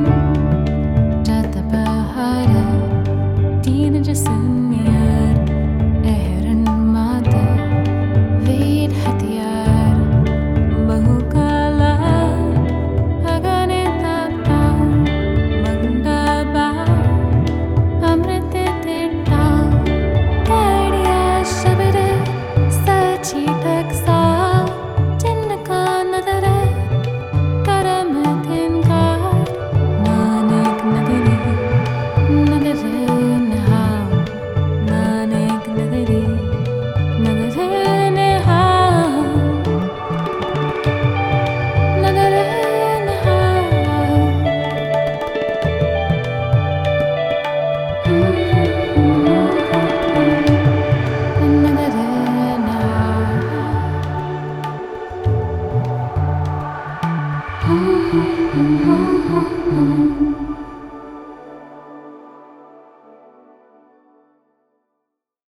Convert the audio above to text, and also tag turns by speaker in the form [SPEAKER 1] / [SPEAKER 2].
[SPEAKER 1] जाता bahara Dina jasanyar Ehran mata Veed hatiyar Bahu kala Agane tapta Magunda ba Amrite teta Kadiya shabad Sachi taksa Jinnaka nadara Karam thinkar Nanak nagari Nagare nahao Nanak nagari Nagare nahao Nagare nahao Nagare nahao